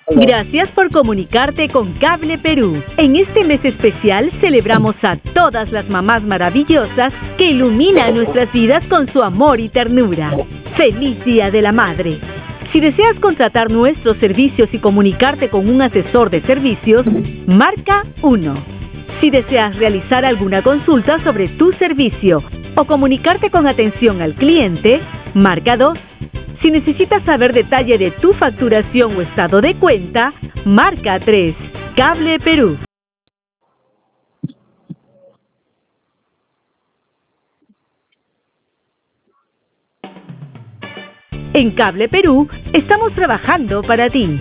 Gracias por comunicarte con Cable Perú. En este mes especial celebramos a todas las mamás maravillosas que iluminan nuestras vidas con su amor y ternura. ¡Feliz Día de la Madre! Si deseas contratar nuestros servicios y comunicarte con un asesor de servicios, marca 1. Si deseas realizar alguna consulta sobre tu servicio o comunicarte con atención al cliente, marca 2. Si necesitas saber detalle de tu facturación o estado de cuenta, marca 3. Cable Perú. En Cable Perú estamos trabajando para ti.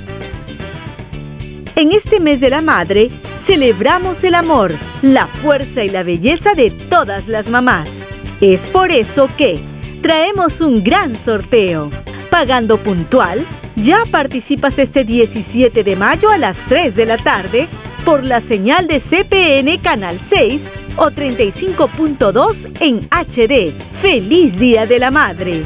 En este mes de la madre, celebramos el amor, la fuerza y la belleza de todas las mamás. Es por eso que traemos un gran sorteo. Pagando puntual, ya participas este 17 de mayo a las 3 de la tarde por la señal de CPN Canal 6 o 35.2 en HD. ¡Feliz Día de la Madre!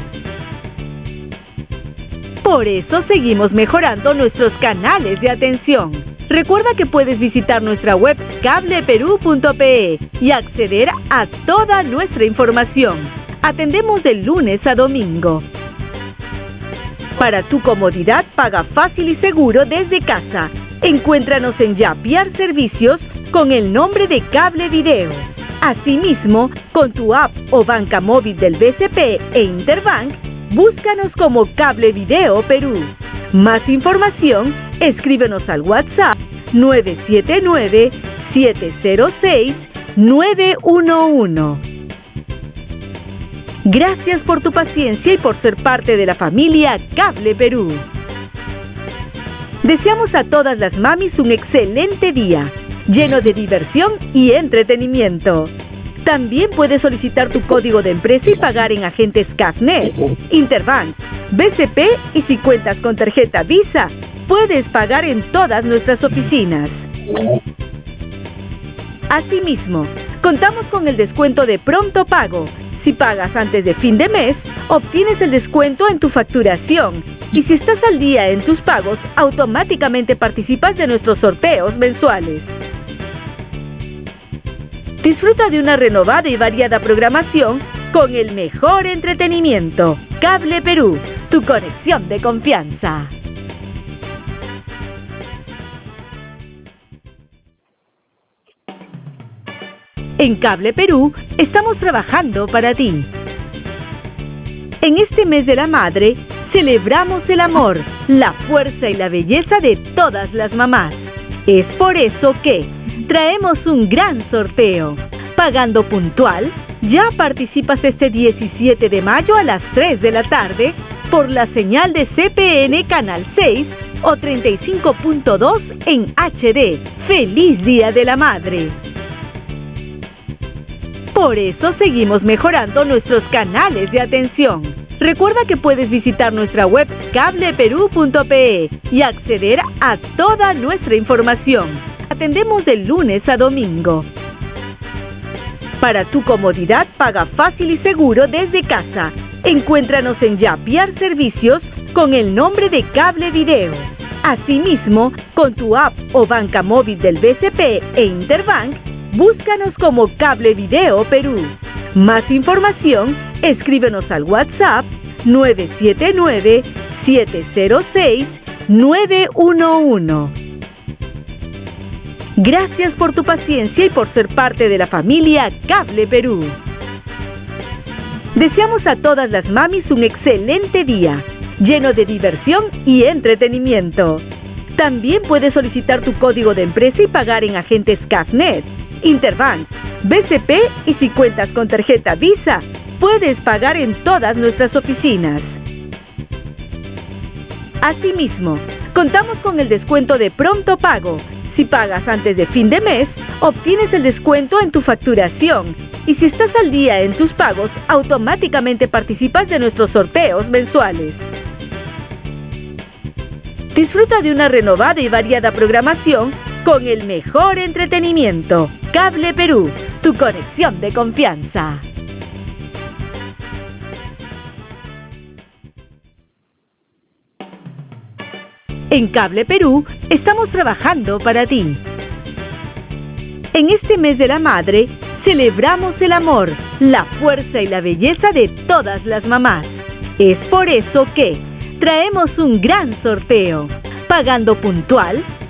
Por eso seguimos mejorando nuestros canales de atención. Recuerda que puedes visitar nuestra web cableperú.pe y acceder a toda nuestra información. Atendemos de lunes a domingo. Para tu comodidad, paga fácil y seguro desde casa. Encuéntranos en Yapiar Servicios con el nombre de Cable Video. Asimismo, con tu app o banca móvil del BCP e Interbank, búscanos como Cable Video Perú. Más información, escríbenos al WhatsApp 979-706-911. Gracias por tu paciencia y por ser parte de la familia Cable Perú. Deseamos a todas las mamis un excelente día, lleno de diversión y entretenimiento. También puedes solicitar tu código de empresa y pagar en agentes CAFNet, Interbank, BCP y si cuentas con tarjeta Visa, puedes pagar en todas nuestras oficinas. Asimismo, contamos con el descuento de pronto pago. Si pagas antes de fin de mes, obtienes el descuento en tu facturación. Y si estás al día en tus pagos, automáticamente participas de nuestros sorteos mensuales. Disfruta de una renovada y variada programación con el mejor entretenimiento. Cable Perú, tu conexión de confianza. En Cable Perú estamos trabajando para ti. En este mes de la madre, celebramos el amor, la fuerza y la belleza de todas las mamás. Es por eso que traemos un gran sorteo. Pagando puntual, ya participas este 17 de mayo a las 3 de la tarde por la señal de CPN Canal 6 o 35.2 en HD. ¡Feliz Día de la Madre! Por eso seguimos mejorando nuestros canales de atención. Recuerda que puedes visitar nuestra web cableperú.pe y acceder a toda nuestra información. Atendemos de lunes a domingo. Para tu comodidad, paga fácil y seguro desde casa. Encuéntranos en Yapiar Servicios con el nombre de Cable Video. Asimismo, con tu app o banca móvil del BCP e Interbank, búscanos como Cable Video Perú. Más información, escríbenos al WhatsApp 979-706-911. Gracias por tu paciencia y por ser parte de la familia Cable Perú. Deseamos a todas las mamis un excelente día, lleno de diversión y entretenimiento. También puedes solicitar tu código de empresa y pagar en agentes CAFNet, Interbank, BCP y si cuentas con tarjeta Visa, puedes pagar en todas nuestras oficinas. Asimismo, contamos con el descuento de pronto pago. Si pagas antes de fin de mes, obtienes el descuento en tu facturación. Y si estás al día en tus pagos, automáticamente participas de nuestros sorteos mensuales. Disfruta de una renovada y variada programación con el mejor entretenimiento. Cable Perú, tu conexión de confianza. En Cable Perú estamos trabajando para ti. En este mes de la madre, celebramos el amor, la fuerza y la belleza de todas las mamás. Es por eso que traemos un gran sorteo. Pagando puntual,